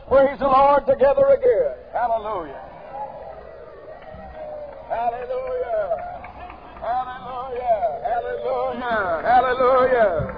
praise the Lord together again. Hallelujah. Hallelujah. Hallelujah. Hallelujah. Hallelujah.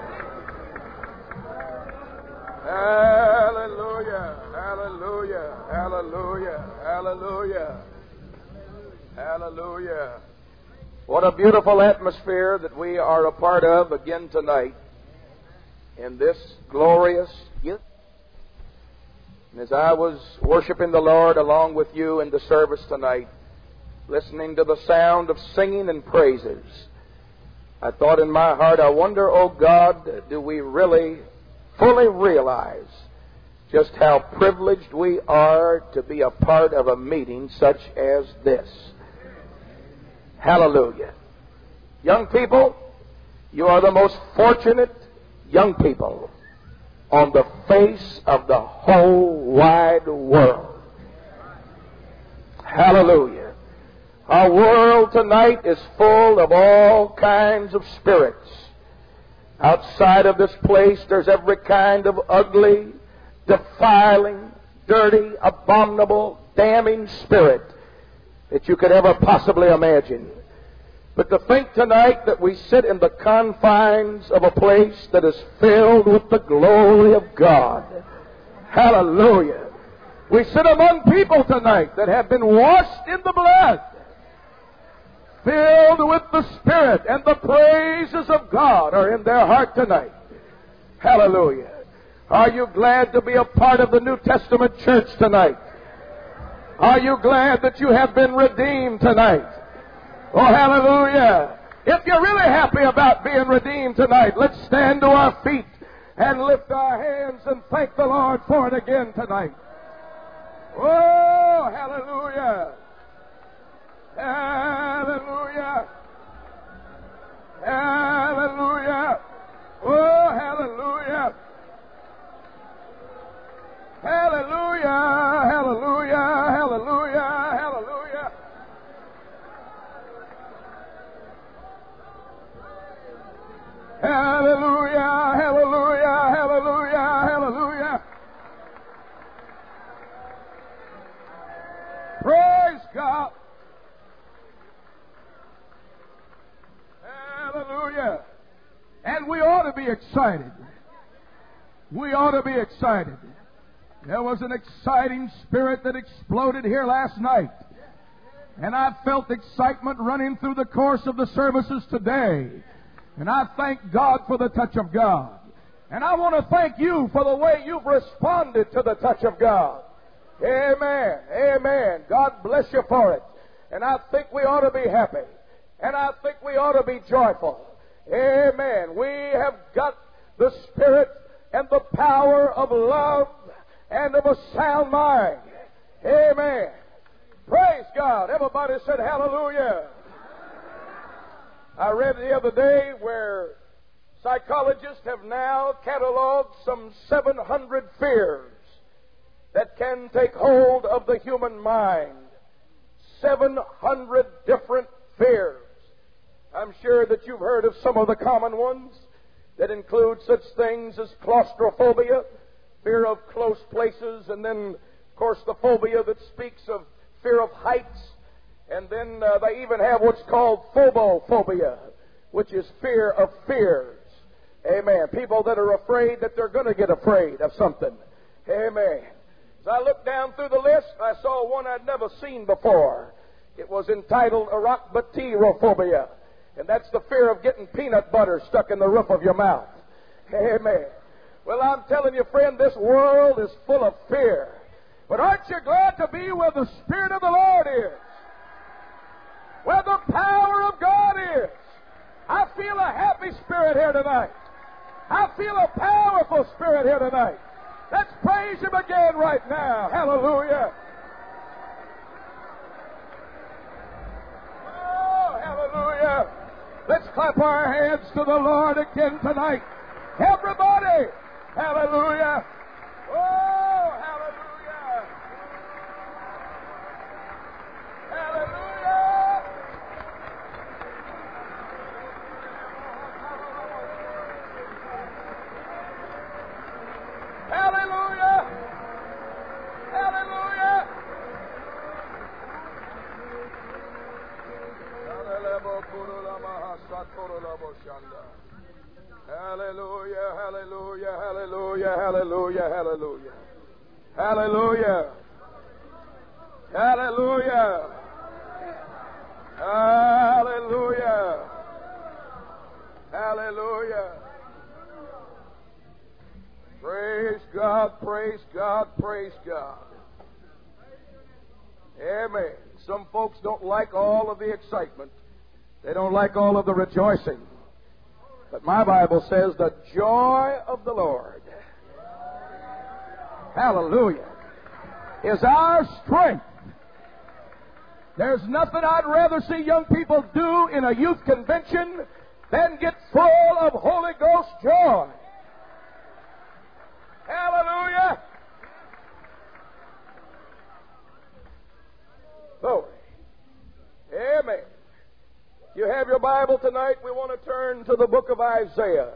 Hallelujah. Hallelujah. Hallelujah. Hallelujah. Hallelujah. What a beautiful atmosphere that we are a part of again tonight in this glorious youth. And as I was worshiping the Lord along with you in the service tonight, listening to the sound of singing and praises, I thought in my heart, I wonder, oh God, do we really fully realize just how privileged we are to be a part of a meeting such as this? Hallelujah. Young people, you are the most fortunate young people on the face of the whole wide world. Hallelujah. Our world tonight is full of all kinds of spirits. Outside of this place, there's every kind of ugly, defiling, dirty, abominable, damning spirit that you could ever possibly imagine. But to think tonight that we sit in the confines of a place that is filled with the glory of God. Hallelujah. We sit among people tonight that have been washed in the blood, filled with the Spirit, and the praises of God are in their heart tonight. Hallelujah. Are you glad to be a part of the New Testament church tonight? Are you glad that you have been redeemed tonight? Oh, hallelujah. If you're really happy about being redeemed tonight, let's stand to our feet and lift our hands and thank the Lord for it again tonight. Oh, hallelujah. Hallelujah. Hallelujah. Oh, hallelujah. Hallelujah. Hallelujah. Hallelujah. Hallelujah. Hallelujah. Hallelujah. Hallelujah. Hallelujah. Praise God. Hallelujah. And we ought to be excited. We ought to be excited. There was an exciting spirit that exploded here last night. And I felt excitement running through the course of the services today. And I thank God for the touch of God. And I want to thank you for the way you've responded to the touch of God. Amen. Amen. God bless you for it. And I think we ought to be happy. And I think we ought to be joyful. Amen. We have got the Spirit and the power of love and of a sound mind. Amen. Praise God. Everybody said hallelujah. I read the other day where psychologists have now cataloged some 700 fears that can take hold of the human mind. 700 different fears. I'm sure that you've heard of some of the common ones that include such things as claustrophobia, fear of close places, and then, of course, the phobia that speaks of fear of heights. And then they even have what's called phobophobia, which is fear of fears. Amen. People that are afraid that they're going to get afraid of something. Amen. As I looked down through the list, I saw one I'd never seen before. It was entitled arachnophobia, and that's the fear of getting peanut butter stuck in the roof of your mouth. Amen. Well, I'm telling you, friend, this world is full of fear. But aren't you glad to be where the Spirit of the Lord is? Where the power of God is. I feel a happy spirit here tonight. I feel a powerful spirit here tonight. Let's praise Him again right now. Hallelujah. Oh, hallelujah. Let's clap our hands to the Lord again tonight. Everybody. Hallelujah. Oh, hallelujah. Hallelujah. Hallelujah. Hallelujah. Hallelujah. Hallelujah. Hallelujah. Hallelujah. Praise God, praise God, praise God. Amen. Some folks don't like all of the excitement. They don't like all of the rejoicing. But my Bible says the joy of the Lord, hallelujah, is our strength. There's nothing I'd rather see young people do in a youth convention than get full of Holy Ghost joy. Hallelujah. Glory. Amen. You have your Bible tonight. We want to turn to the book of Isaiah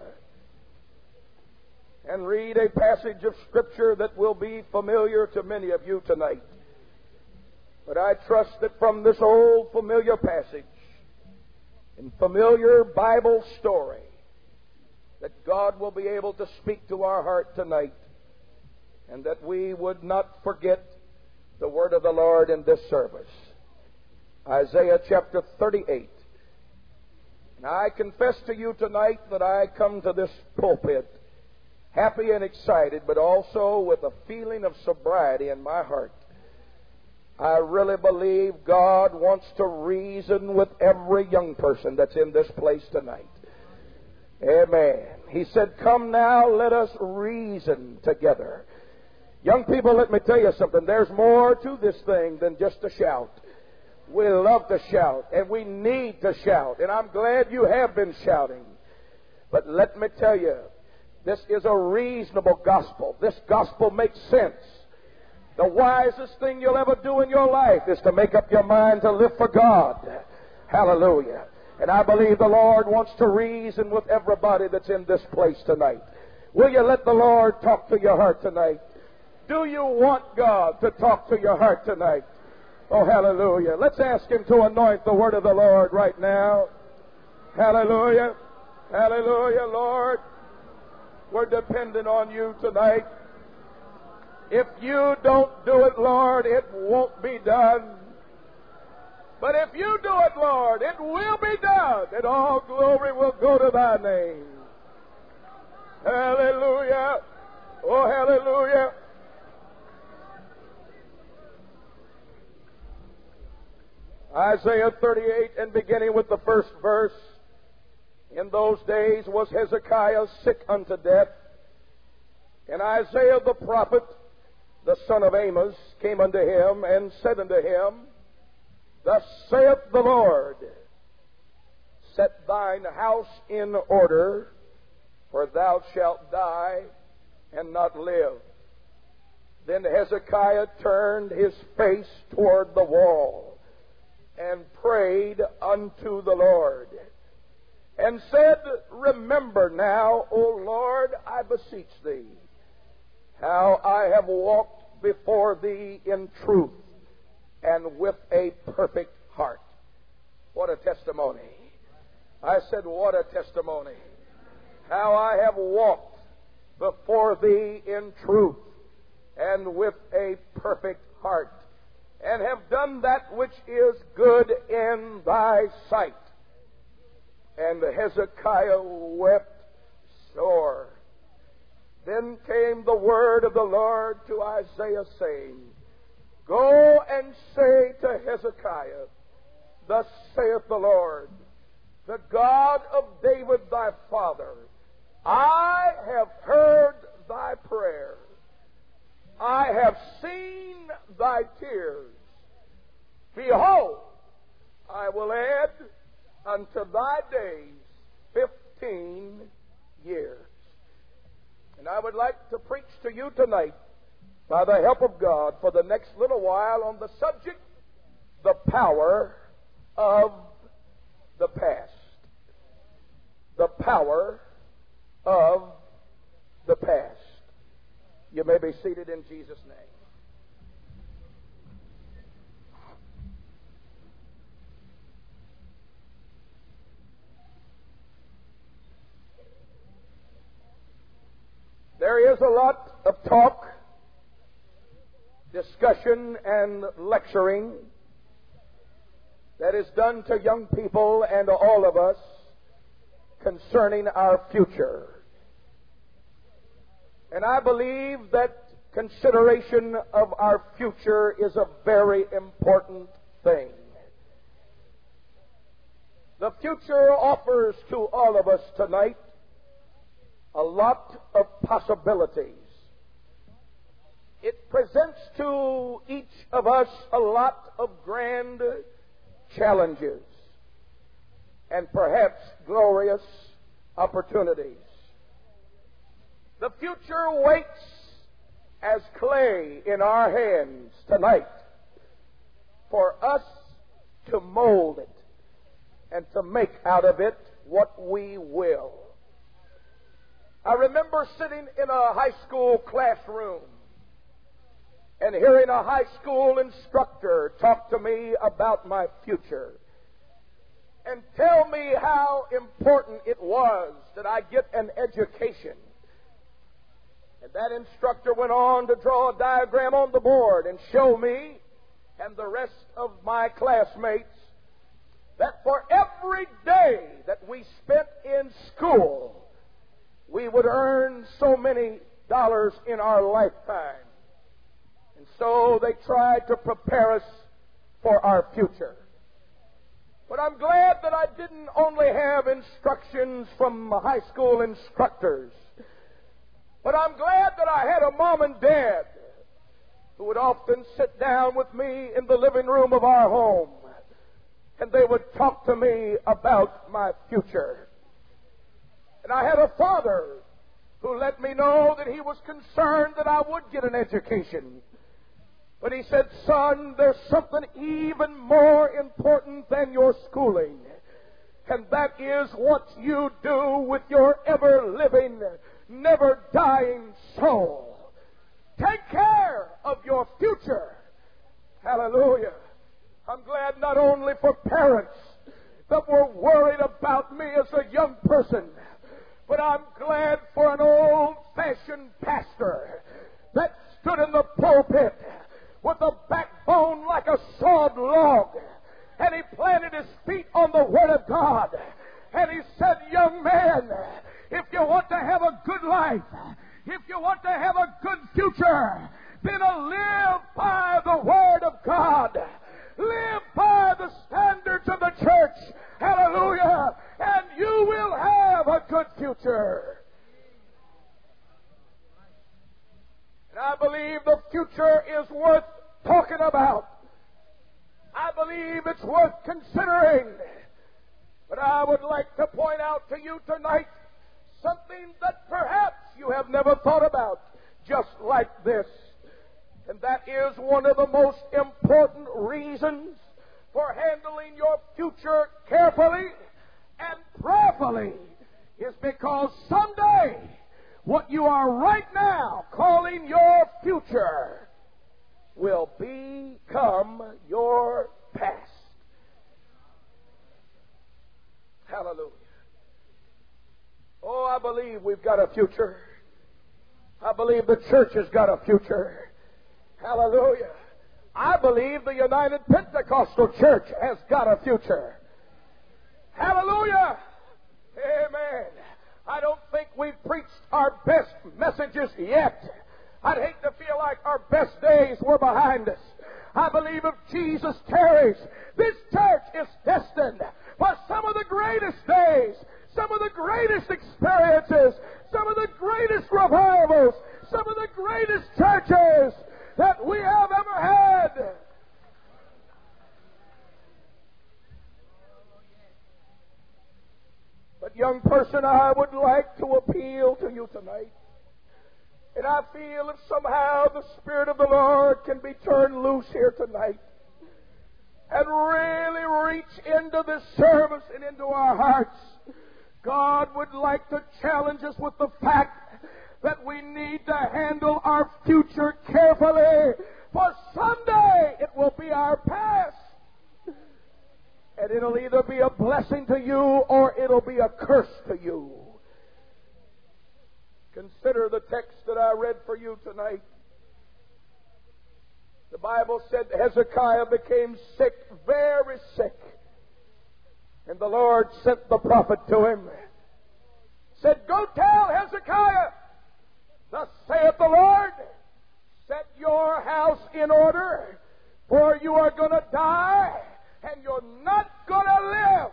and read a passage of Scripture that will be familiar to many of you tonight. But I trust that from this old familiar passage and familiar Bible story that God will be able to speak to our heart tonight, and that we would not forget the word of the Lord in this service. Isaiah chapter 38. And I confess to you tonight that I come to this pulpit happy and excited, but also with a feeling of sobriety in my heart. I really believe God wants to reason with every young person that's in this place tonight. Amen. He said, "Come now, let us reason together." Young people, let me tell you something. There's more to this thing than just a shout. We love to shout, and we need to shout, and I'm glad you have been shouting. But let me tell you, this is a reasonable gospel. This gospel makes sense. The wisest thing you'll ever do in your life is to make up your mind to live for God. Hallelujah. And I believe the Lord wants to reason with everybody that's in this place tonight. Will you let the Lord talk to your heart tonight? Do you want God to talk to your heart tonight? Oh, hallelujah. Let's ask Him to anoint the word of the Lord right now. Hallelujah. Hallelujah, Lord. We're dependent on you tonight. If you don't do it, Lord, it won't be done. But if you do it, Lord, it will be done, and all glory will go to thy name. Hallelujah. Oh, hallelujah. Isaiah 38, and beginning with the first verse. In those days was Hezekiah sick unto death, and Isaiah the prophet, the son of Amos, came unto him and said unto him, Thus saith the Lord, Set thine house in order, for thou shalt die and not live. Then Hezekiah turned his face toward the wall and prayed unto the Lord, and said, Remember now, O Lord, I beseech thee, how I have walked before thee in truth and with a perfect heart. What a testimony. I said, what a testimony. How I have walked before thee in truth and with a perfect heart, and have done that which is good in thy sight. And Hezekiah wept sore. Then came the word of the Lord to Isaiah, saying, Go and say to Hezekiah, Thus saith the Lord, the God of David thy father, I have heard thy prayer. I have seen thy tears. Behold, I will add unto thy days 15 years. And I would like to preach to you tonight, by the help of God, for the next little while on the subject, the power of the past. The power of the past. You may be seated in Jesus' name. There is a lot of talk discussion and lecturing that is done to young people and to all of us concerning our future. And I believe that consideration of our future is a very important thing. The future offers to all of us tonight a lot of possibilities. It presents to each of us a lot of grand challenges and perhaps glorious opportunities. The future waits as clay in our hands tonight for us to mold it and to make out of it what we will. I remember sitting in a high school classroom and hearing a high school instructor talk to me about my future and tell me how important it was that I get an education. And that instructor went on to draw a diagram on the board and show me and the rest of my classmates that for every day that we spent in school, we would earn so many dollars in our lifetime. And so they tried to prepare us for our future. But I'm glad that I didn't only have instructions from high school instructors, but I'm glad that I had a mom and dad who would often sit down with me in the living room of our home, and they would talk to me about my future. And I had a father who let me know that he was concerned that I would get an education. But he said, son, there's something even more important than your schooling, and that is what you do with your ever-living, never-dying soul. Take care of your future. Hallelujah. I'm glad not only for parents that were worried about me as a young person, but I'm glad for an old-fashioned pastor that stood in the pulpit with a backbone like a sawed log, and he planted his feet on the Word of God, and he said, young man, if you want to have a good life, if you want to have a good future, then live by the Word of God. Live by the standards of the church. Hallelujah. And you will have a good future. And I believe the future is worth talking about. I believe it's worth considering. But I would like to point out to you tonight something that perhaps you have never thought about, just like this. And that is one of the most important reasons for handling your future carefully and prayerfully is because someday what you are right now calling your future will become your past. Hallelujah. Oh, I believe we've got a future. I believe the church has got a future. Hallelujah. I believe the United Pentecostal Church has got a future. Hallelujah. Amen. I don't think we've preached our best messages yet. I'd hate to feel like our best days were behind us. I believe if Jesus tarries, this church is destined for some of the greatest days, some of the greatest experiences, some of the greatest revivals, some of the greatest churches that we have ever had. But young person, I would like to appeal to you tonight. And I feel if somehow the Spirit of the Lord can be turned loose here tonight and really reach into this service and into our hearts, God would like to challenge us with the fact that we need to handle our future carefully, for someday it will be our past. And it'll either be a blessing to you or it'll be a curse to you. Consider the text that I read for you tonight. The Bible said Hezekiah became sick, very sick. And the Lord sent the prophet to him. Said, go tell Hezekiah, thus saith the Lord, set your house in order, for you are going to die, and you're not going to live.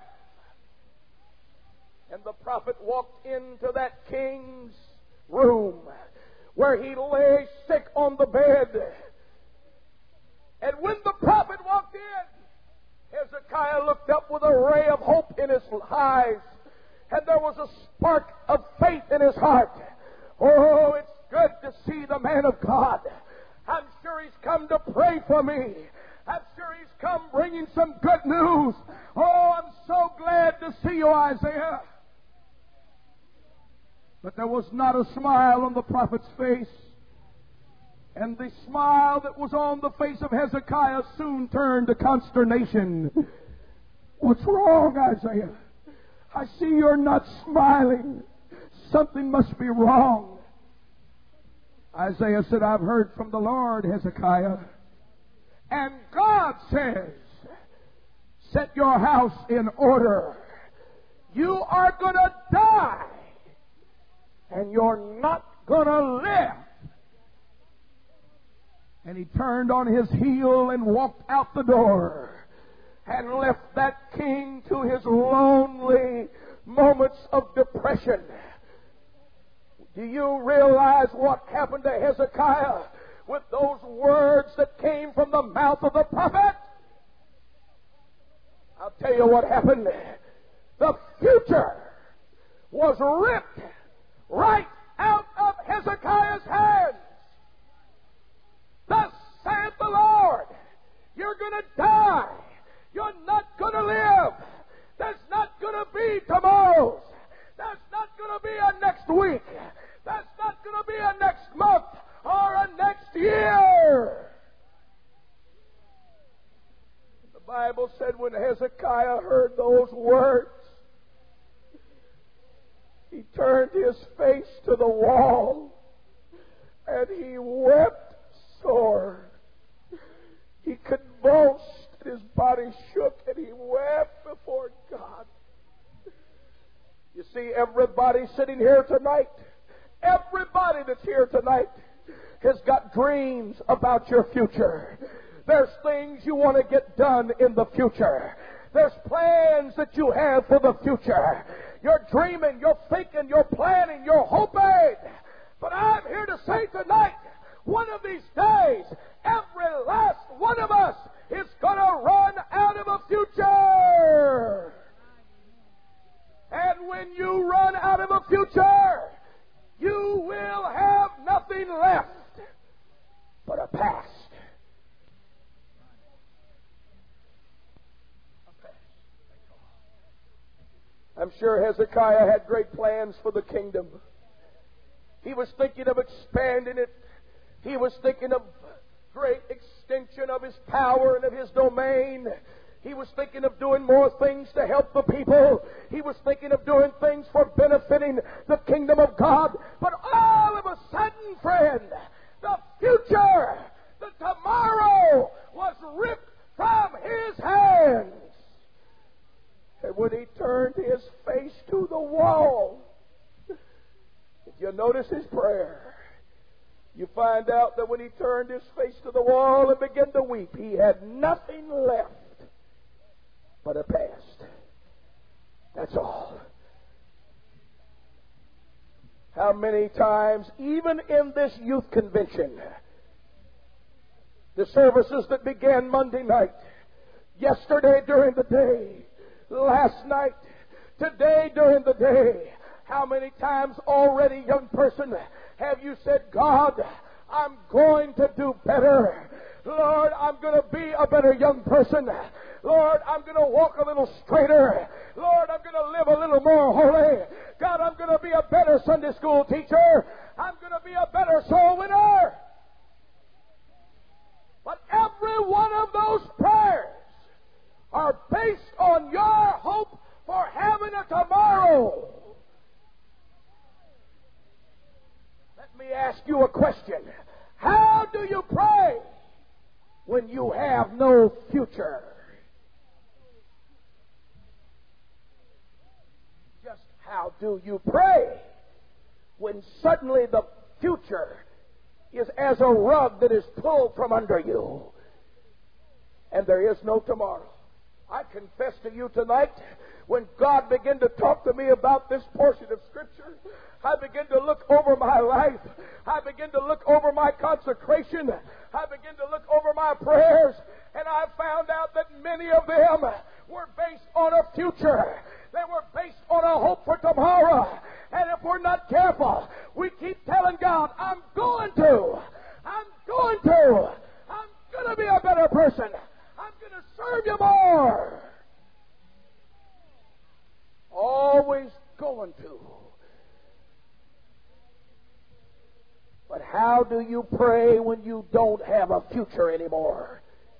And the prophet walked into that king's room, where he lay sick on the bed. And when the prophet walked in, Hezekiah looked up with a ray of hope in his eyes, and there was a spark of faith in his heart. Oh, it's good to see the man of God. I'm sure he's come to pray for me. I'm sure he's come bringing some good news. Oh, I'm so glad to see you, Isaiah. But there was not a smile on the prophet's face. And the smile that was on the face of Hezekiah soon turned to consternation. What's wrong, Isaiah? I see you're not smiling. Something must be wrong. Isaiah said, I've heard from the Lord, Hezekiah. And God says, set your house in order. You are going to die. And you're not going to live. And he turned on his heel and walked out the door and left that king to his lonely moments of depression. Do you realize what happened to Hezekiah with those words that came from the mouth of the prophet? I'll tell you what happened. The future was ripped right out of Hezekiah's hands. Thus saith the Lord, you're going to die. You're not going to live. There's not going to be tomorrows. There's not going to be a next week. There's not going to be a next month or a next year. The Bible said when Hezekiah heard those words, he turned his face to the wall and he wept sore. He convulsed, his body shook, and he wept before God. You see, everybody sitting here tonight, everybody that's here tonight has got dreams about your future. There's things you want to get done in the future. There's plans that you have for the future. You're dreaming, you're thinking, you're planning, you're hoping. But I'm here to say tonight, one of these days, every last one of us is going to run out of a future. And when you run out of a future, you will have nothing left but a past. I'm sure Hezekiah had great plans for the kingdom. He was thinking of expanding it. He was thinking of great extension of his power and of his domain. He was thinking of doing more things to help the people. He was thinking of doing things for benefiting the kingdom of God. But all of a sudden, friend, the future, the tomorrow was ripped from his hands. And when he turned his face to the wall, did you notice his prayer? You find out that when he turned his face to the wall and began to weep, he had nothing left but a past. That's all. How many times, even in this youth convention, the services that began Monday night, yesterday during the day, last night, today during the day, how many times already, young person, have you said, God, I'm going to do better. Lord, I'm going to be a better young person. Lord, I'm going to walk a little straighter. Lord, I'm going to live a little more holy. God, I'm going to be a better Sunday school teacher. I'm going to be a better soul winner. But every one of those prayers are based on your hope for having a tomorrow. Let me ask you a question. How do you pray when you have no future? Just how do you pray when suddenly the future is as a rug that is pulled from under you and there is no tomorrow? I confess to you tonight, when God began to talk to me about this portion of Scripture, I began to look over my life. I began to look over my consecration. I began to look over my prayers. And I found out that many of them were based on a future. They were based on a hope for tomorrow. And if we're not careful, we keep telling God, I'm going to be a better person. I'm going to serve you more. Always going to. But how do you pray when you don't have a future anymore?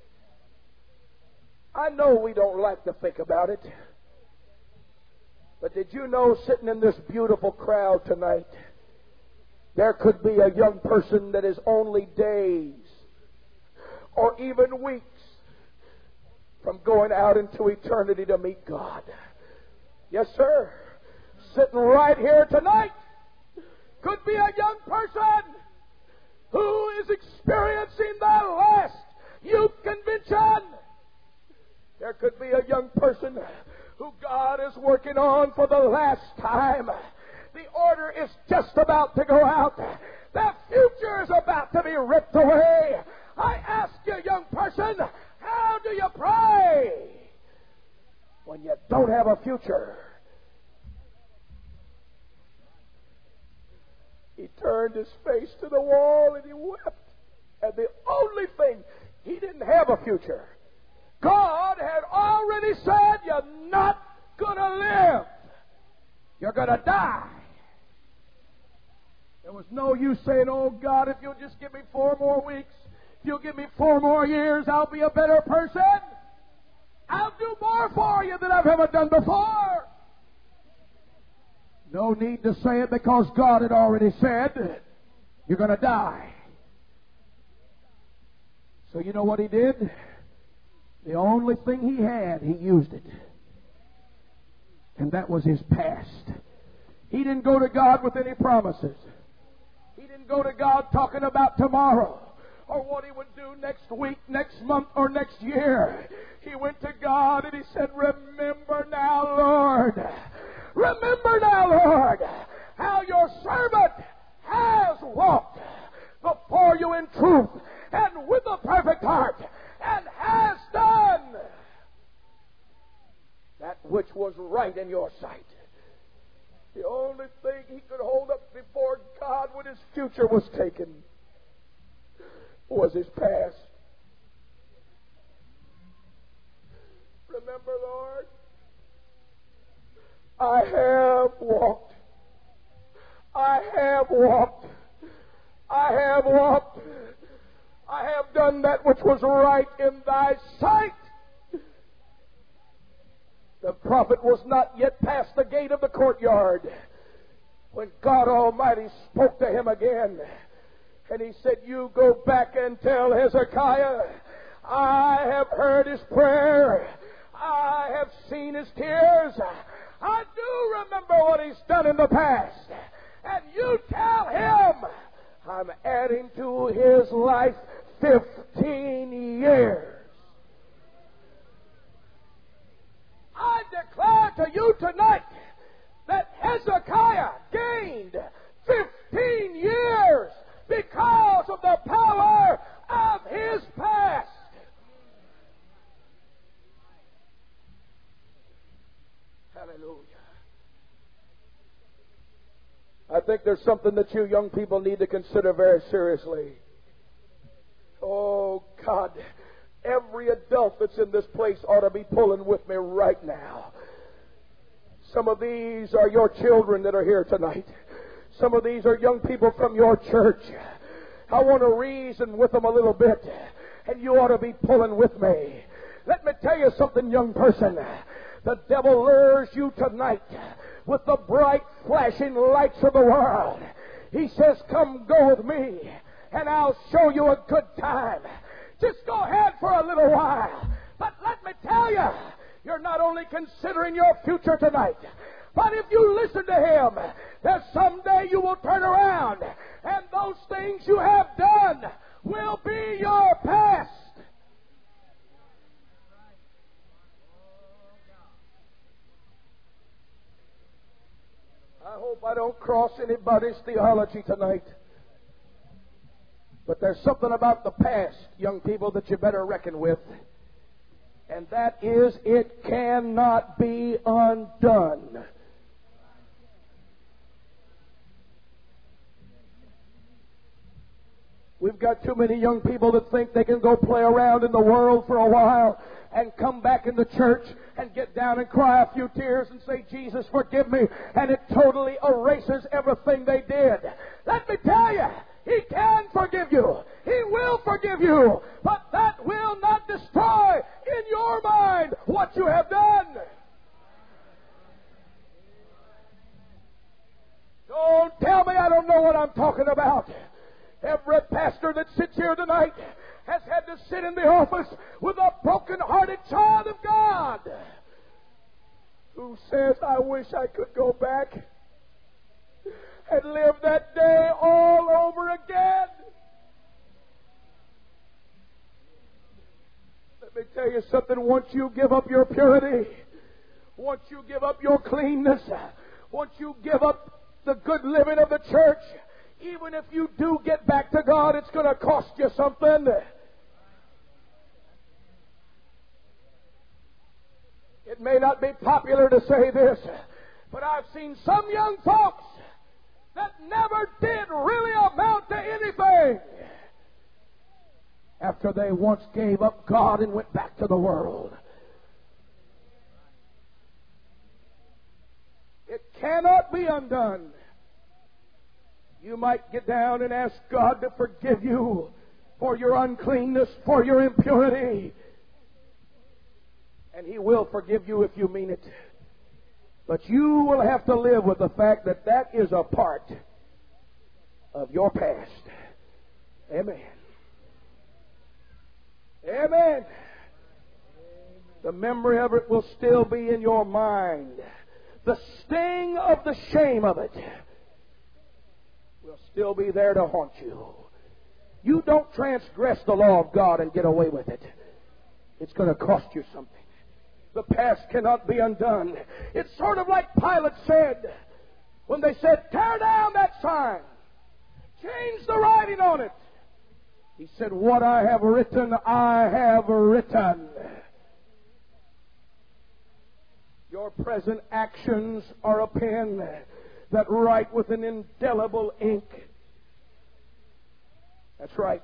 I know we don't like to think about it. But did you know, sitting in this beautiful crowd tonight, there could be a young person that is only days or even weeks from going out into eternity to meet God. Yes, sir. Sitting right here tonight could be a young person who is experiencing the last youth convention. There could be a young person who God is working on for the last time. The order is just about to go out. The future is about to be ripped away. I ask you, young person, how do you pray when you don't have a future? He turned his face to the wall and he wept. And the only thing, he didn't have a future. God had already said, you're not going to live. You're going to die. There was no use saying, oh God, if you'll just give me 4 more weeks, if you'll give me 4 more years, I'll be a better person. I'll do more for you than I've ever done before. No need to say it, because God had already said, you're going to die. So you know what he did? The only thing he had, he used it. And that was his past. He didn't go to God with any promises. He didn't go to God talking about tomorrow or what he would do next week, next month, or next year. He went to God and he said, remember now, Lord. Remember now, Lord, how your servant has walked before you in truth and with a perfect heart, and has done that which was right in your sight. The only thing he could hold up before God when his future was taken was his past. Remember, Lord, I have walked. I have walked. I have walked. I have done that which was right in thy sight. The prophet was not yet past the gate of the courtyard when God Almighty spoke to him again. And he said, you go back and tell Hezekiah, I have heard his prayer. I have seen his tears. I do remember what he's done in the past. And you tell him, I'm adding to his life 15 years. I declare to you tonight that Hezekiah gained 15 years because of the power of his past. Hallelujah. I think there's something that you young people need to consider very seriously. Oh, God, every adult that's in this place ought to be pulling with me right now. Some of these are your children that are here tonight. Some of these are young people from your church. I want to reason with them a little bit, and you ought to be pulling with me. Let me tell you something, young person. The devil lures you tonight with the bright, flashing lights of the world. He says, come go with me, and I'll show you a good time. Just go ahead for a little while. But let me tell you, you're not only considering your future tonight, but if you listen to Him, there's someday you will turn around, and those things you have done will be your past. I hope I don't cross anybody's theology tonight. But there's something about the past, young people, that you better reckon with. And that is, it cannot be undone. We've got too many young people that think they can go play around in the world for a while and come back in the church and get down and cry a few tears and say, Jesus, forgive me, and it totally erases everything they did. Let me tell you, He can forgive you. He will forgive you. But that will not destroy in your mind what you have done. Don't tell me I don't know what I'm talking about. Every pastor that sits here tonight has had to sit in the office with a broken-hearted child of God who says, I wish I could go back and live that day all over again. Let me tell you something. Once you give up your purity, once you give up your cleanness, once you give up the good living of the church, even if you do get back to God, it's going to cost you something. It may not be popular to say this, but I've seen some young folks that never did really amount to anything after they once gave up God and went back to the world. It cannot be undone. You might get down and ask God to forgive you for your uncleanness, for your impurity. And He will forgive you if you mean it. But you will have to live with the fact that that is a part of your past. Amen. Amen. The memory of it will still be in your mind. The sting of the shame of it will still be there to haunt you. You don't transgress the law of God and get away with it. It's going to cost you something. The past cannot be undone. It's sort of like Pilate said when they said, tear down that sign. Change the writing on it. He said, what I have written, I have written. Your present actions are a pen that write with an indelible ink. That's right.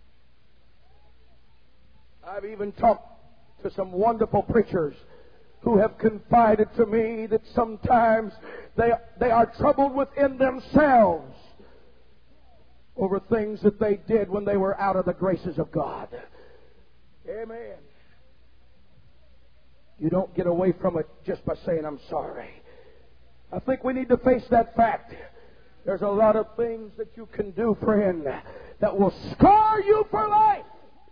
I've even talked to some wonderful preachers who have confided to me that sometimes they are troubled within themselves over things that they did when they were out of the graces of God. Amen. You don't get away from it just by saying, I'm sorry. I think we need to face that fact. There's a lot of things that you can do, friend, that will scar you for life.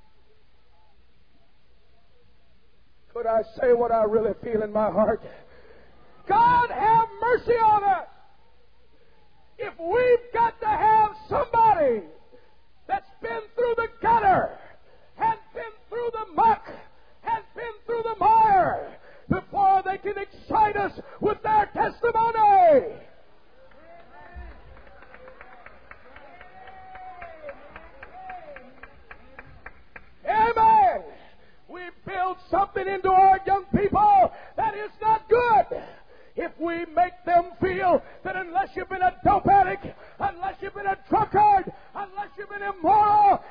Could I say what I really feel in my heart? God have mercy on us. If we've got to have somebody that's been through the gutter, has been through the muck, has been through the mire, before they can excite us with their testimony. Amen. We build something into our young people that is not good. If we make them feel that unless you've been a dope addict, unless you've been a drunkard, unless you've been immoral,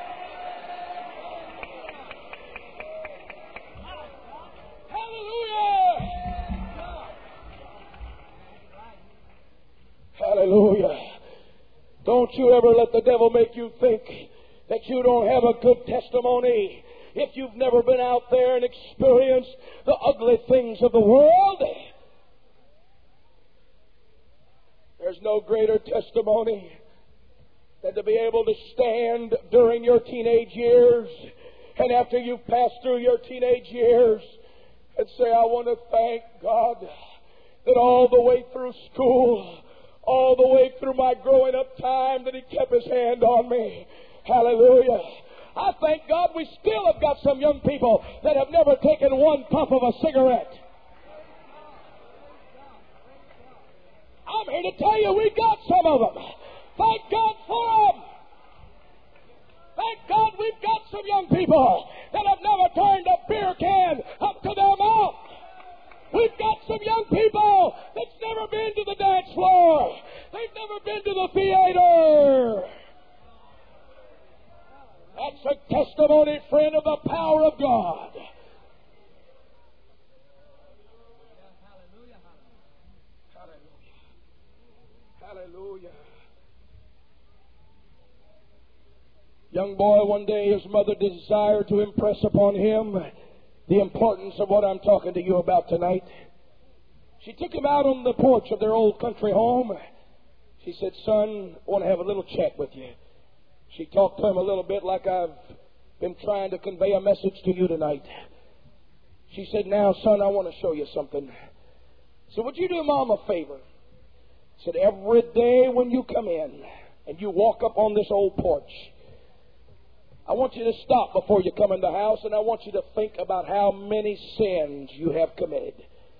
hallelujah. Don't you ever let the devil make you think that you don't have a good testimony if you've never been out there and experienced the ugly things of the world. There's no greater testimony than to be able to stand during your teenage years And after you've passed through your teenage years, and say, I want to thank God that all the way through school, all the way through my growing up time, that He kept His hand on me. Hallelujah. I thank God we still have got some young people that have never taken one puff of a cigarette. I'm here to tell you we got some of them. Thank God for them. Thank God we've got some young people that have never turned a beer can up to their mouth. We've got some young people that's never been to the dance floor. They've never been to the theater. That's a testimony, friend, of the power of God. Hallelujah. Young boy, one day his mother desired to impress upon him the importance of what I'm talking to you about tonight. She took him out on the porch of their old country home. She said, son, I want to have a little chat with you. She talked to him a little bit like I've been trying to convey a message to you tonight. She said, now, son, I want to show you something. So would you do Mom a favor? Said, every day when you come in and you walk up on this old porch, I want you to stop before you come in the house, and I want you to think about how many sins you have committed.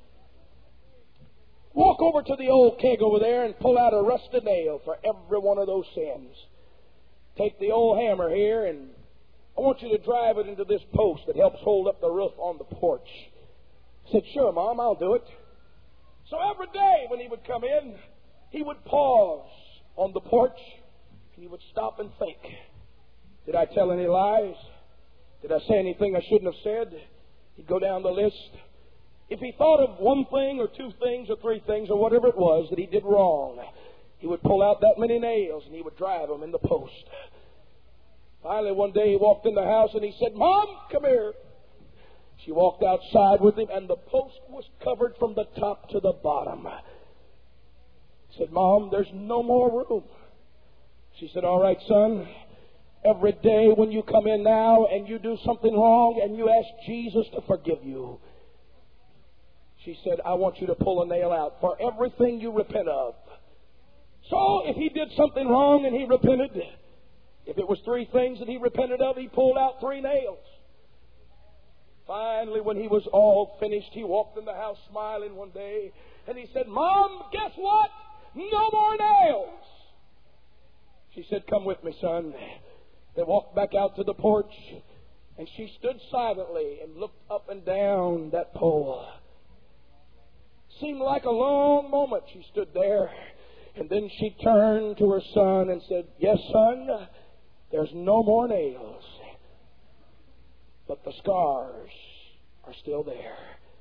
Walk over to the old keg over there and pull out a rusted nail for every one of those sins. Take the old hammer here, and I want you to drive it into this post that helps hold up the roof on the porch. I said, sure, Mom, I'll do it. So every day when he would come in, he would pause on the porch, and he would stop and think. Did I tell any lies? Did I say anything I shouldn't have said? He'd go down the list. If he thought of one thing or two things or three things or whatever it was that he did wrong, he would pull out that many nails and he would drive them in the post. Finally, one day he walked in the house and he said, Mom, come here. She walked outside with him, and the post was covered from the top to the bottom. He said, Mom, there's no more room. She said, all right, son. Every day when you come in now and you do something wrong and you ask Jesus to forgive you, she said, I want you to pull a nail out for everything you repent of. So if he did something wrong and he repented, if it was three things that he repented of, he pulled out 3 nails. Finally, when he was all finished, he walked in the house smiling one day and he said, Mom, guess what? No more nails. She said, come with me, son. They walked back out to the porch, and she stood silently and looked up and down that pole. Seemed like a long moment she stood there, and then she turned to her son and said, yes, son, there's no more nails, but the scars are still there.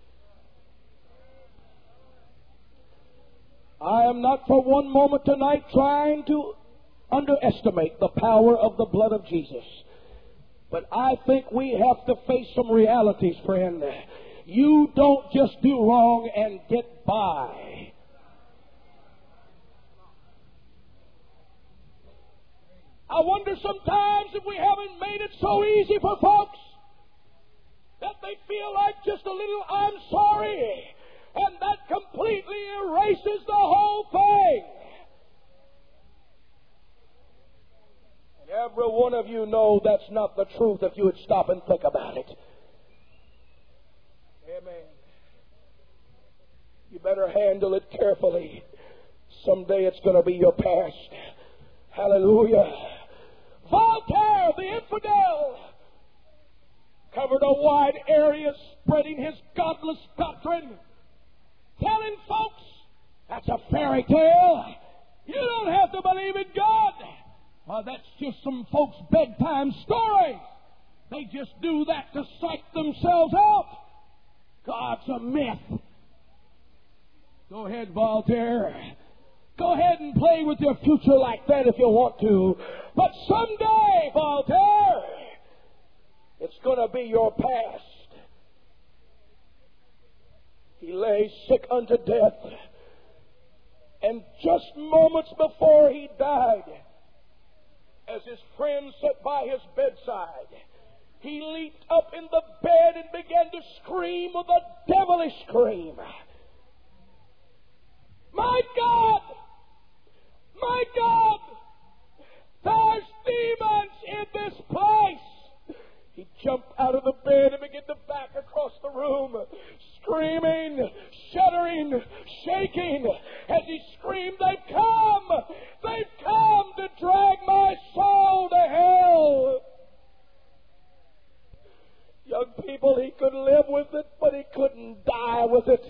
I am not for one moment tonight trying to underestimate the power of the blood of Jesus. But I think we have to face some realities, friend. You don't just do wrong and get by. I wonder sometimes if we haven't made it so easy for folks that they feel like just a little I'm sorry, and that completely erases the whole thing. Every one of you know that's not the truth if you would stop and think about it. Amen. You better handle it carefully. Someday it's going to be your past. Hallelujah. Voltaire, the infidel, covered a wide area spreading his godless doctrine, telling folks that's a fairy tale. You don't have to believe in God. Well, that's just some folks' bedtime stories. They just do that to psych themselves out. God's a myth. Go ahead, Voltaire. Go ahead and play with your future like that if you want to. But someday, Voltaire, it's going to be your past. He lay sick unto death. And just moments before he died, as his friends sat by his bedside, he leaped up in the bed and began to scream with a devilish scream. My God! My God! There's demons in this place! He jumped out of the bed and began to back across the room, screaming, shuddering, shaking. As he screamed, they've come! They've come to drag my soul to hell! Young people, he could live with it, but he couldn't die with it.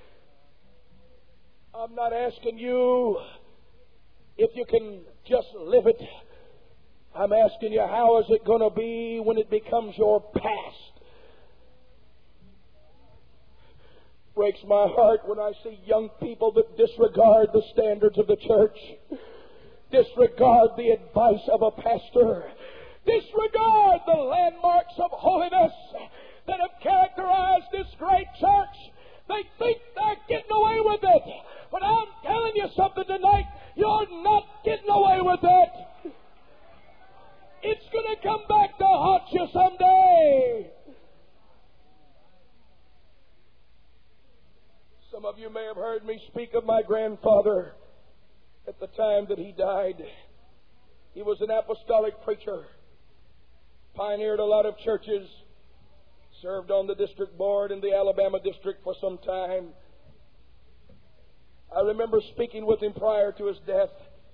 I'm not asking you if you can just live it. I'm asking you, how is it going to be when it becomes your past? Breaks my heart when I see young people that disregard the standards of the church, disregard the advice of a pastor, disregard the landmarks of holiness that have characterized this great church. They think they're getting away with it. But I'm telling you something tonight, you're not getting away with it. It's going to come back to haunt you someday. Some of you may have heard me speak of my grandfather at the time that he died. He was an apostolic preacher, pioneered a lot of churches, served on the district board in the Alabama district for some time. I remember speaking with him prior to his death.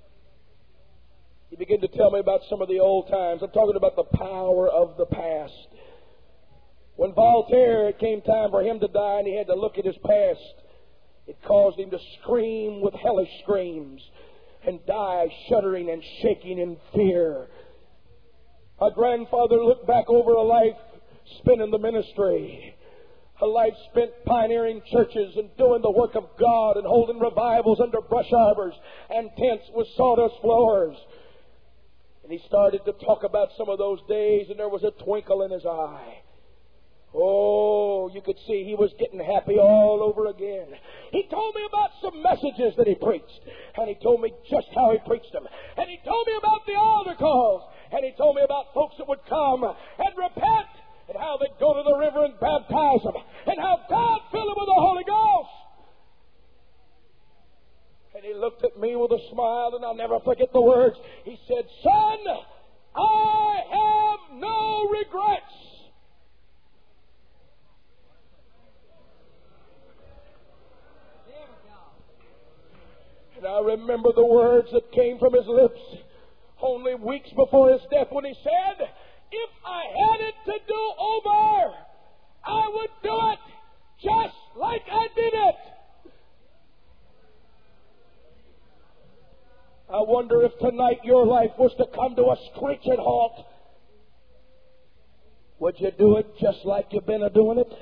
He began to tell me about some of the old times. I'm talking about the power of the past. When Voltaire, it came time for him to die and he had to look at his past, it caused him to scream with hellish screams and die shuddering and shaking in fear. My grandfather looked back over a life spent in the ministry, a life spent pioneering churches and doing the work of God and holding revivals under brush arbors and tents with sawdust floors. And he started to talk about some of those days, and there was a twinkle in his eye. Oh, you could see he was getting happy all over again. He told me about some messages that he preached, and he told me just how he preached them. And he told me about the altar calls, and he told me about folks that would come and repent, and how they'd go to the river and baptize them, and how God filled them with the Holy Ghost. And he looked at me with a smile, and I'll never forget the words. He said, "Son, I have no regrets." And I remember the words that came from his lips only weeks before his death when he said, "If I had it to do over, I would do it just like I did it." I wonder if tonight your life was to come to a screeching halt, would you do it just like you've been doing it?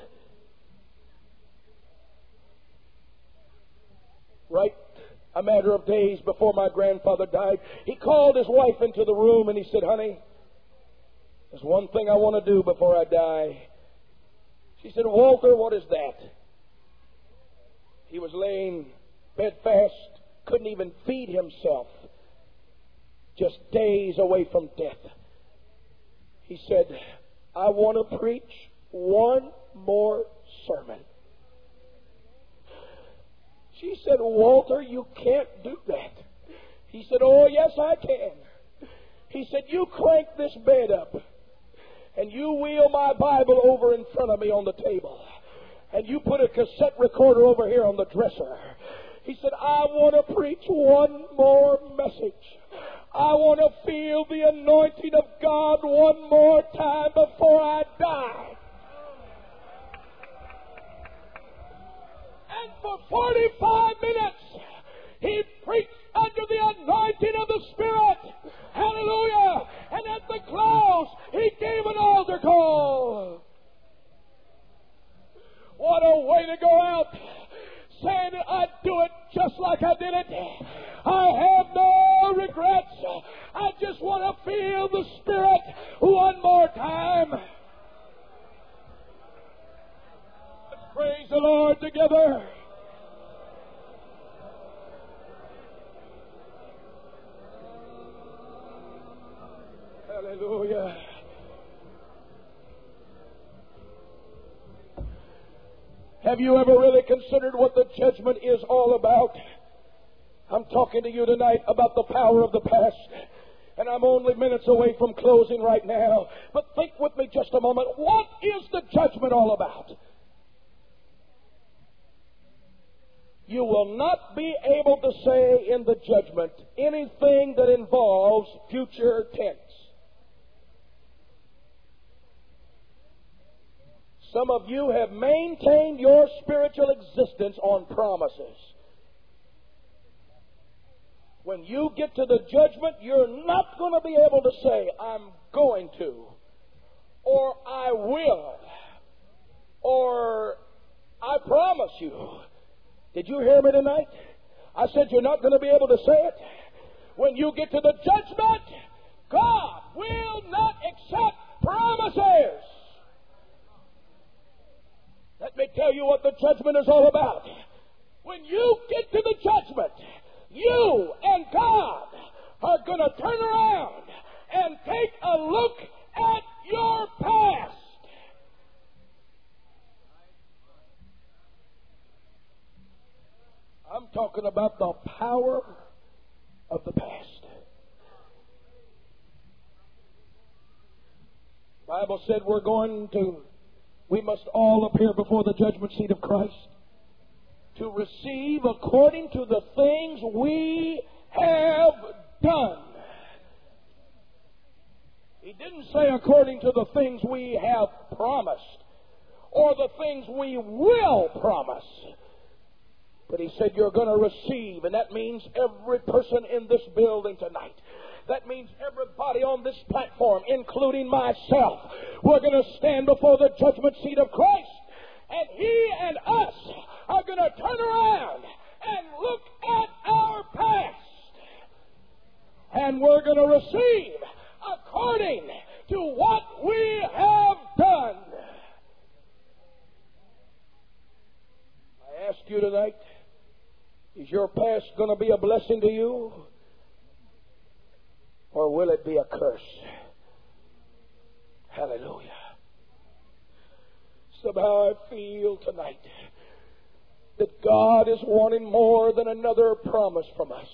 Right a matter of days before my grandfather died, he called his wife into the room and he said, "Honey, there's one thing I want to do before I die." She said, "Walter, what is that?" He was laying bedfast, couldn't even feed himself, just days away from death. He said, "I want to preach one more sermon." She said, "Walter, you can't do that." He said, "Oh, yes, I can." He said, "You crank this bed up, and you wheel my Bible over in front of me on the table, and you put a cassette recorder over here on the dresser." He said, "I want to preach one more message. I want to feel the anointing of God one more time before I die." And for 45 minutes, he preached under the anointing of the Spirit. Hallelujah. And at the close, he gave an altar call. What a way to go out, saying that I'd do it just like I did it. I have no regrets. I just want to feel the Spirit one more time. Let's praise the Lord together. Hallelujah. Have you ever really considered what the judgment is all about? I'm talking to you tonight about the power of the past. And I'm only minutes away from closing right now. But think with me just a moment. What is the judgment all about? You will not be able to say in the judgment anything that involves future tense. Some of you have maintained your spiritual existence on promises. When you get to the judgment, you're not going to be able to say, I'm going to, or I will, or I promise you. Did you hear me tonight? I said you're not going to be able to say it. When you get to the judgment, God will not accept promises. Let me tell you what the judgment is all about. When you get to the judgment, you and God are going to turn around and take a look at your past. I'm talking about the power of the past. The Bible said we must all appear before the judgment seat of Christ to receive according to the things we have done. He didn't say according to the things we have promised or the things we will promise. But he said you're going to receive, and that means every person in this building tonight. That means everybody on this platform, including myself. We're going to stand before the judgment seat of Christ, and He and us are going to turn around and look at our past. And we're going to receive according to what we have done. I ask you tonight, is your past going to be a blessing to you? Or will it be a curse? Hallelujah. Somehow I feel tonight that God is wanting more than another promise from us.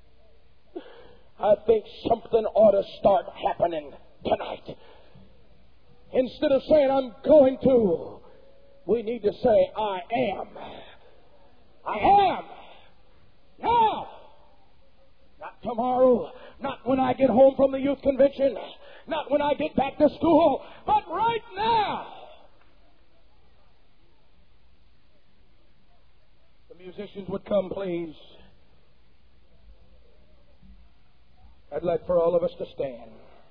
I think something ought to start happening tonight. Instead of saying, I'm going to, we need to say, I am. I am. Now. Not tomorrow. Not when I get home from the youth convention. Not when I get back to school. But right now. The musicians would come, please. I'd like for all of us to stand.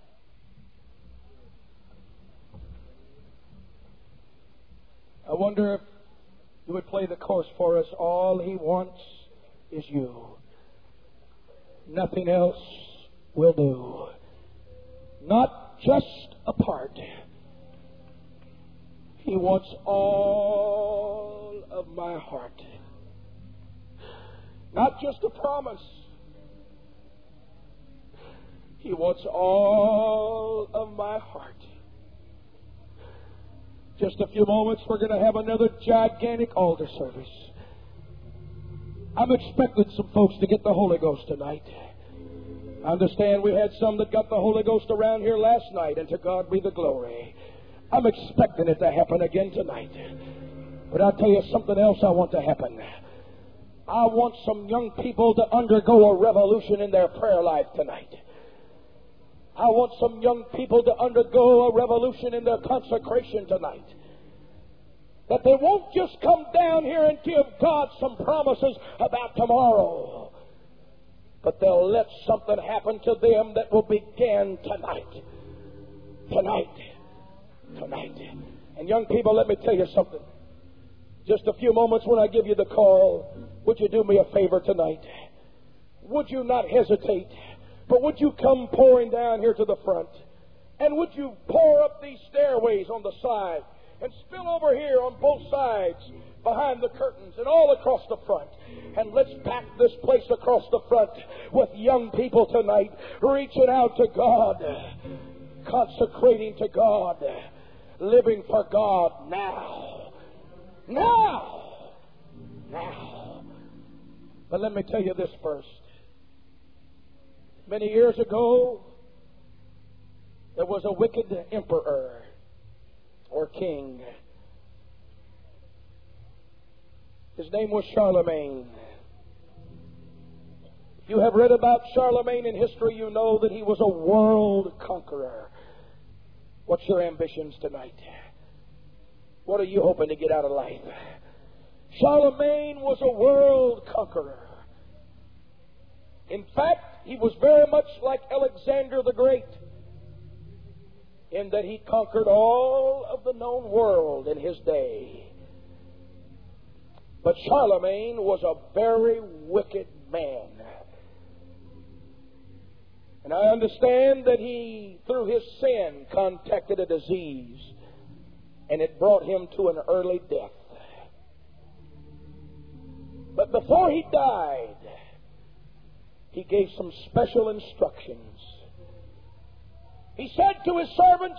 I wonder if you would play the chorus for us. All He wants is you. Nothing else will do. Not just a part. He wants all of my heart. Not just a promise. He wants all of my heart. Just a few moments, we're going to have another gigantic altar service. I'm expecting some folks to get the Holy Ghost tonight. I understand we had some that got the Holy Ghost around here last night, and to God be the glory. I'm expecting it to happen again tonight. But I'll tell you something else I want to happen. I want some young people to undergo a revolution in their prayer life tonight. I want some young people to undergo a revolution in their consecration tonight. That they won't just come down here and give God some promises about tomorrow, but they'll let something happen to them that will begin tonight. Tonight. And young people, let me tell you something. Just a few moments when I give you the call, would you do me a favor tonight? Would you not hesitate? But would you come pouring down here to the front? And would you pour up these stairways on the side and spill over here on both sides behind the curtains and all across the front? And let's pack this place across the front with young people tonight reaching out to God, consecrating to God, living for God now. Now. But let me tell you this first. Many years ago, there was a wicked emperor or king. His name was Charlemagne. If you have read about Charlemagne in history, you know that he was a world conqueror. What's your ambitions tonight? What are you hoping to get out of life? Charlemagne was a world conqueror. In fact, he was very much like Alexander the Great in that he conquered all of the known world in his day. But Charlemagne was a very wicked man. And I understand that he, through his sin, contracted a disease, and it brought him to an early death. But before he died, he gave some special instructions. He said to his servants,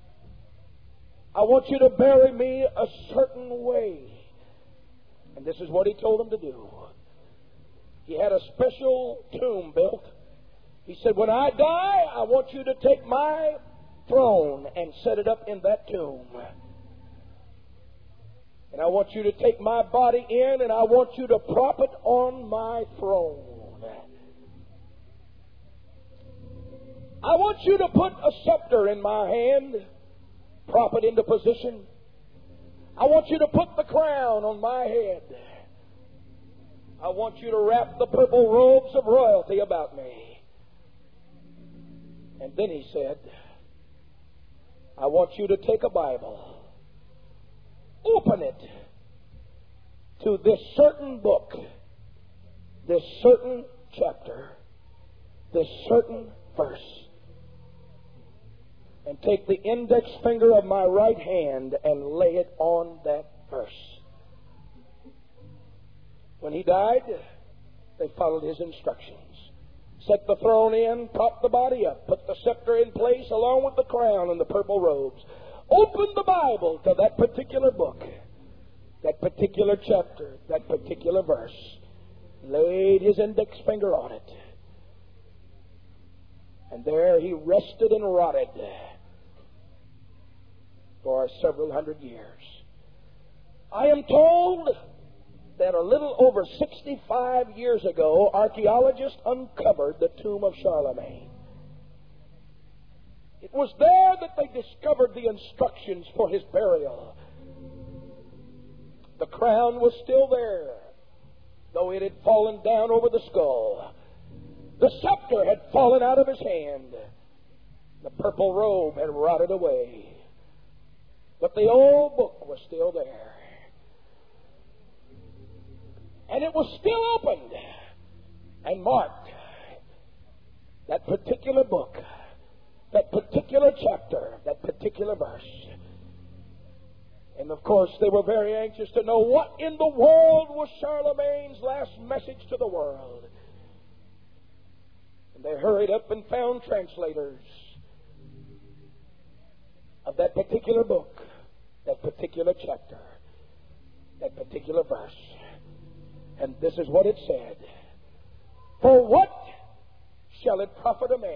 I want you to bury me a certain way. And this is what he told them to do. He had a special tomb built. He said, when I die, I want you to take my throne and set it up in that tomb. And I want you to take my body in and I want you to prop it on my throne. I want you to put a scepter in my hand, prop it into position. I want you to put the crown on my head. I want you to wrap the purple robes of royalty about me. And then he said, I want you to take a Bible, open it to this certain book, this certain chapter, this certain verse, and take the index finger of my right hand and lay it on that verse. When he died, they followed his instructions. Set the throne in, prop the body up, put the scepter in place along with the crown and the purple robes. Open the Bible to that particular book, that particular chapter, that particular verse. Laid his index finger on it. And there he rested and rotted for several hundred years. I am told that a little over 65 years ago, archaeologists uncovered the tomb of Charlemagne. It was there that they discovered the instructions for his burial. The crown was still there, though it had fallen down over the skull. The scepter had fallen out of his hand. The purple robe had rotted away. But the old book was still there. And it was still opened and marked. That particular book, that particular chapter, that particular verse. And of course, they were very anxious to know what in the world was Charlemagne's last message to the world. And they hurried up and found translators of that particular book, that particular chapter, that particular verse. And this is what it said. For what shall it profit a man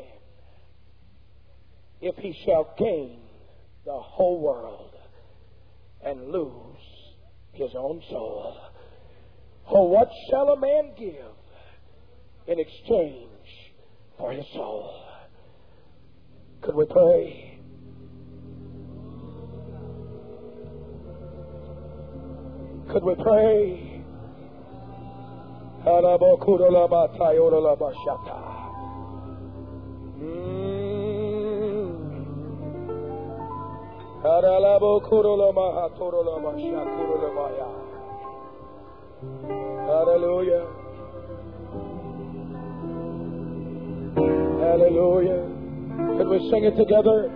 if he shall gain the whole world and lose his own soul? For what shall a man give in exchange for his soul? Could we pray? Could we pray? Hallelujah. Hallelujah. Could we sing it together?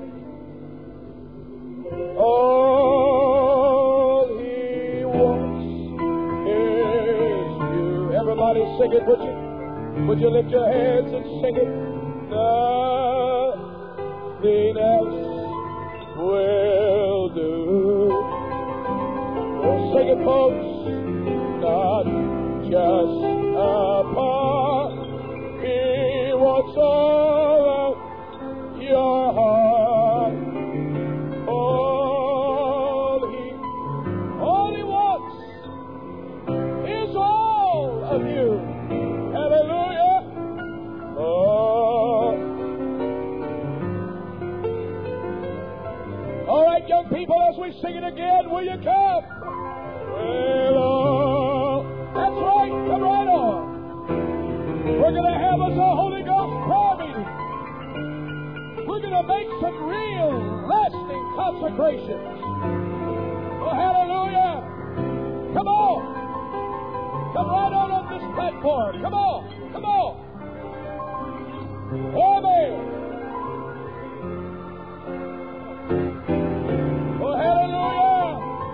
All he wants is you. Everybody sing it, would you? Would you lift your hands and sing it? Nothing else will do. Oh, sing Sing it, folks. Not just a part. He wants all of your heart. All he wants is all of you. Hallelujah. Oh. All right, young people, as we sing it again, will you come? Well, that's right. Come right on. We're going to have us a Holy Ghost prayer meeting. We're going to make some real, lasting consecrations. Oh, hallelujah. Come on. Come right on up this platform. Come on. Come on. Amen. Oh, hallelujah.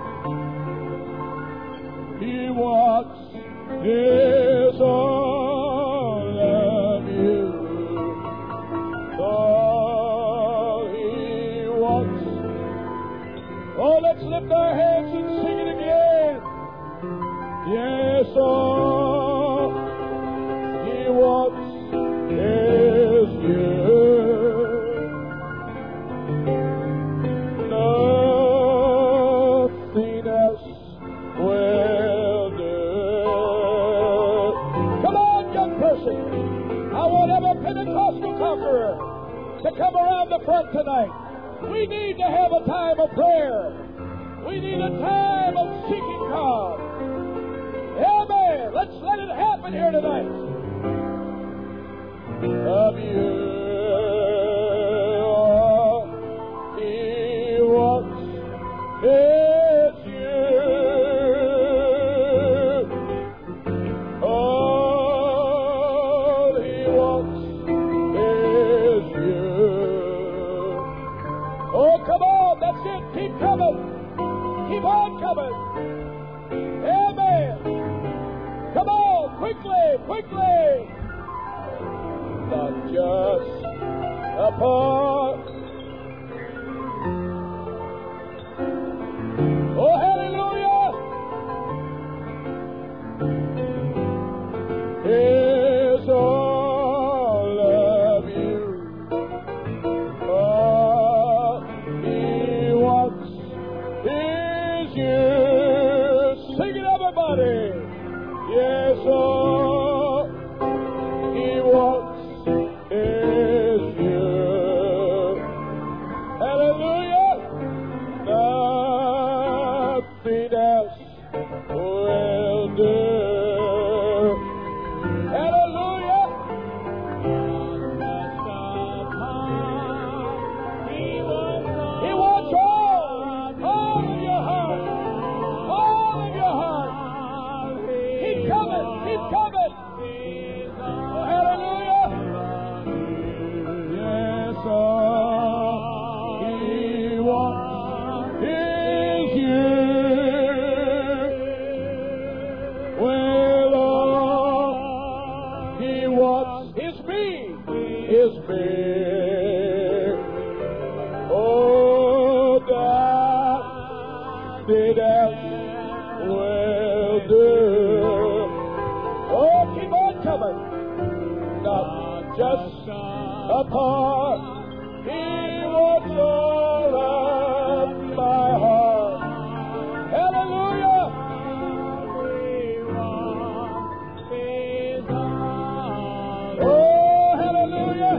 He wants his all of you. All he wants. Oh, let's lift our hands and sing it again. Yes, all he wants is you. Nothing else will do. Come on, young person. I want every Pentecostal conqueror to come around the front tonight. We need to have a time of prayer. We need a time of seeking God. Amen. Let's let it happen here tonight. Of you, all he wants is you. All he wants is you. Oh, come on, that's it. Keep coming. Keep on coming. Amen. Come on, quickly, quickly. Not just a part. Oh, hallelujah. Is all of you. All he wants is you. Sing it, everybody. Yes, all he wants is you. Hallelujah. Nothing else will do. Hallelujah. He wants all of your heart. All of your heart. Keep coming. Keep coming. Oh, hallelujah. Yes, all he wants is you. Well, all he wants is me. Is me. Oh, nothing else will do. Oh, keep on coming. Not just a part. He wants all of my heart. Hallelujah. Oh, hallelujah.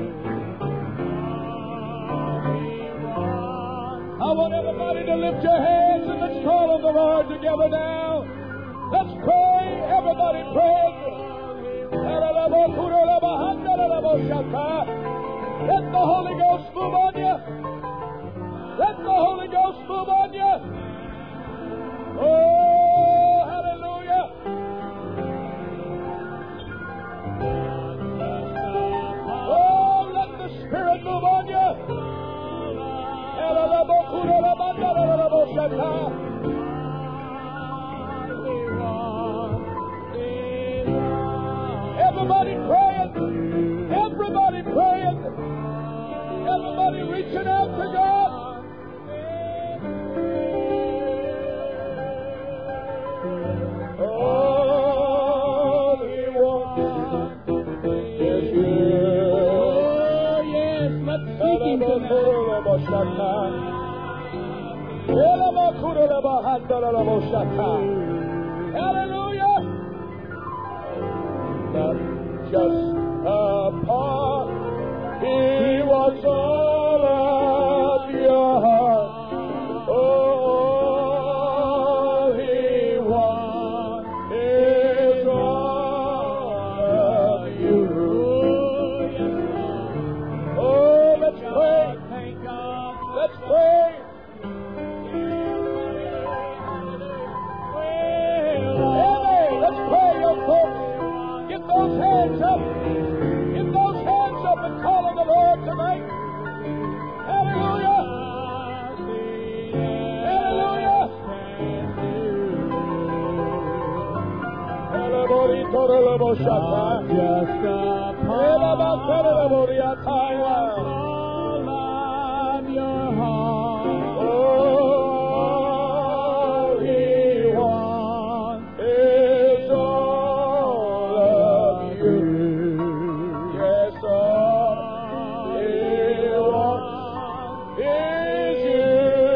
I want everybody to lift your hands and let's call on the Lord together now. Let's pray. Everybody pray. Let the Holy Ghost move on you. Let the Holy Ghost move on you. Oh, hallelujah. Oh, let the Spirit move on you. Everybody praying. Everybody praying. Everybody reaching out to God. Hallelujah. Not just a part. He wants all of your heart. All He wants is all of you. Oh, let's pray. Let's pray. Let's pray, young folks. Get those hands up. Get those hands up and call on the Lord tonight. Hallelujah. Hallelujah. All He wants is all of you. Yes, all He wants is you.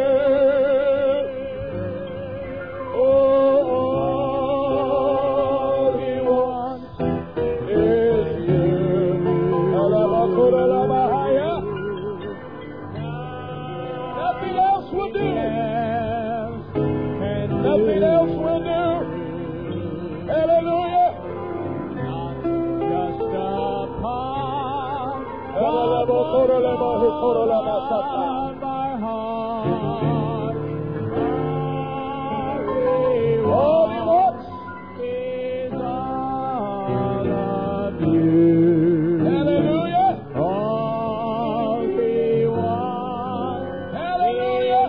Oh, all He wants is you. Nothing else will do. Nothing else will do. Hallelujah. Just a part of of our heart. All He wants is all of you. Hallelujah. All He wants. Hallelujah.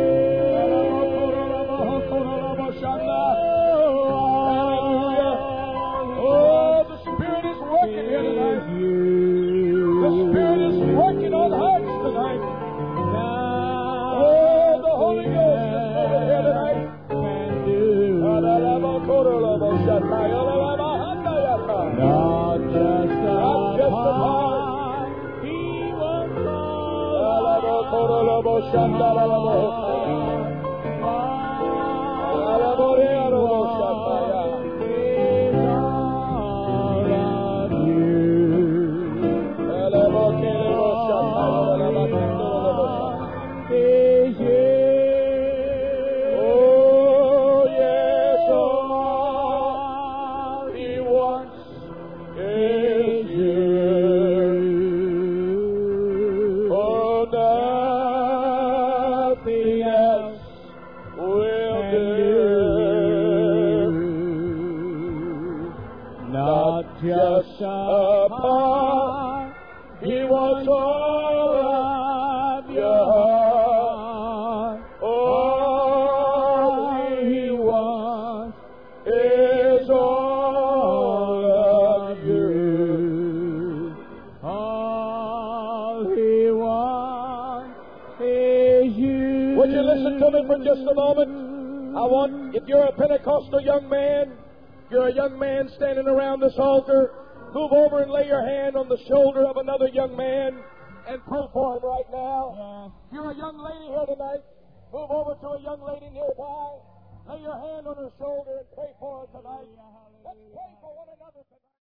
Oh, the Spirit is working here tonight. The Spirit is working on hearts tonight. Oh, the Holy Ghost is moving here tonight. Not just a part. part. He was Oh, yes, all He wants is you. Oh, nothing else will do. Not just a part. He wants all of your heart. All He wants is all of you. All He wants is you. Would you listen to me for just a moment? I want, if you're a Pentecostal young man, you're a young man standing around this altar, move over and lay your hand on the shoulder of another young man and pray for him right now. If you're a young lady here tonight, move over to a young lady nearby, lay your hand on her shoulder and pray for her tonight. Let's pray for one another tonight.